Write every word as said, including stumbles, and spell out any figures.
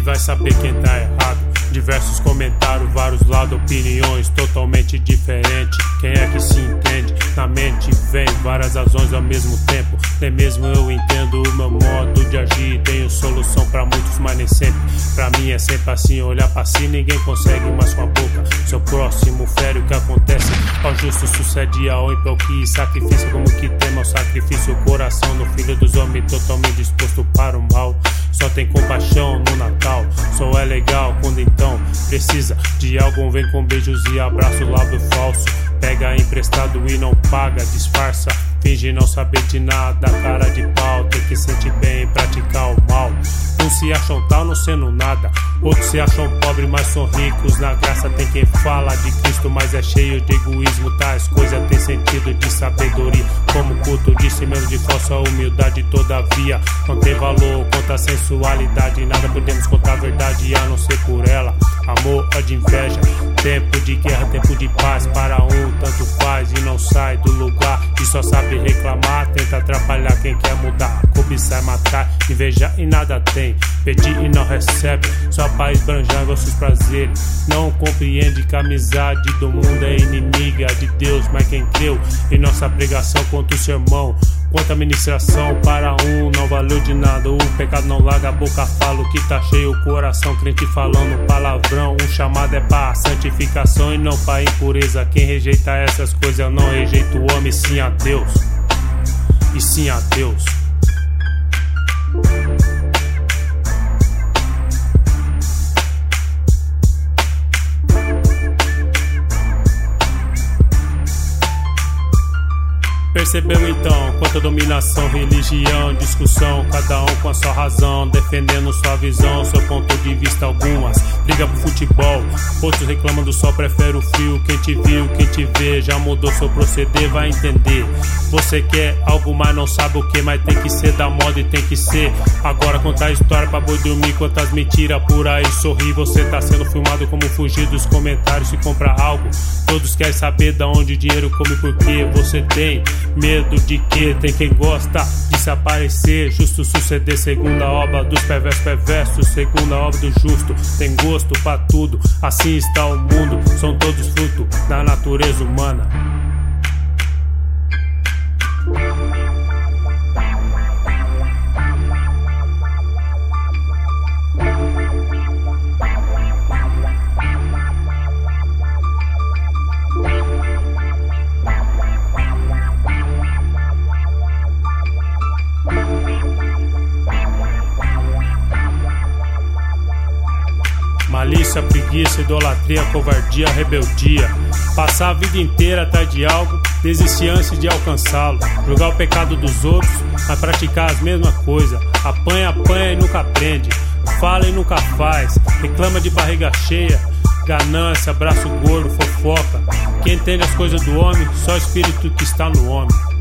vai saber quem tá errado. Diversos comentários, vários lados, opiniões totalmente diferentes. Quem é que se entende? Na mente vem várias razões ao mesmo tempo. Nem mesmo eu entendo o meu modo de agir. Tenho solução pra muitos, mas nem sempre. Pra mim é sempre assim, olhar pra si, ninguém consegue mais com a boca. Seu próximo fere o que acontece. Ao justo sucede ao ímpio, ao que sacrifício. Como que tema o sacrifício, o coração no filho dos homens, totalmente disposto para o mal. Só tem compaixão no Natal, só é legal quando então precisa de algo. Vem com beijos e abraços, lábio falso. Pega emprestado e não paga, disfarça, finge não saber de nada, cara de pau. Tem que sentir bem e praticar o mal. Uns se acham tal não sendo nada, outros se acham pobres mas são ricos. Na graça tem quem fala de Cristo, mas é cheio de egoísmo. Tais coisas tem sentido de sabedoria, como culto de si mesmo, de falsa humildade. Todavia não tem valor contra a sensualidade. Nada podemos contar a verdade a não ser por ela. Amor, ódio, inveja, tempo de guerra, tempo de paz. Para um tanto faz e não sai do lugar, e só sabe reclamar, tenta atrapalhar quem quer mudar. Cobiçar, matar, inveja e nada tem. Pedir e não recebe, só para esbanjar vossos prazeres. Não compreende que a amizade do mundo é inimiga de Deus. Mas quem creu em nossa pregação contra o sermão, quanto a ministração para um não valeu de nada. O pecado não larga a boca, fala o que tá cheio o coração. Crente falando palavrão, o chamado é pra santificação e não pra impureza. Quem rejeita essas coisas eu não rejeito o homem, sim a Deus. E sim a Deus. Percebeu então quanta dominação, religião, discussão, cada um com a sua razão, defendendo sua visão, seu ponto de vista. Algumas briga pro futebol, outros reclamam do sol, prefere o frio. Quem te viu, quem te vê, já mudou seu proceder, vai entender. Você quer algo, mas não sabe o que, mas tem que ser da moda e tem que ser. Agora contar história pra boi dormir, quantas mentiras por aí sorrir. Você tá sendo filmado, como fugir dos comentários se comprar algo. Todos querem saber da onde o dinheiro come, porque você tem medo de que tem quem gosta de se aparecer. Justo suceder, segunda obra dos perversos perversos, segunda obra do justo. Tem gosto pra tudo, assim está o mundo. São todos fruto da natureza humana. Malícia, preguiça, idolatria, covardia, rebeldia. Passar a vida inteira atrás de algo, desistir antes de alcançá-lo. Julgar o pecado dos outros, mas praticar as mesmas coisas. Apanha, apanha e nunca aprende. Fala e nunca faz. Reclama de barriga cheia. Ganância, braço gordo, fofoca. Quem entende as coisas do homem, só o espírito que está no homem.